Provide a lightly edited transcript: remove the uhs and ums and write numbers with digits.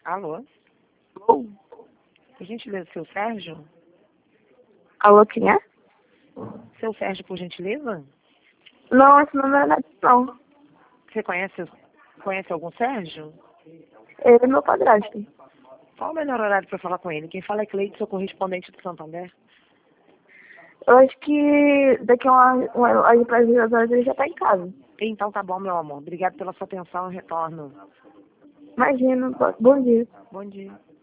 Alô? Alô? Por gentileza, seu Sérgio? Alô, quem é? Seu Sérgio, por gentileza? Não, esse não é Neto, não. Você conhece algum Sérgio? Ele é meu padrasto. Qual o melhor horário para falar com ele? Quem fala é Cleide, sou correspondente do Santander. Eu acho que daqui a uma hora para as 2 horas ele já tá em casa. Então tá bom, meu amor. Obrigado pela sua atenção, eu retorno. Imagina, bom dia. Bom dia.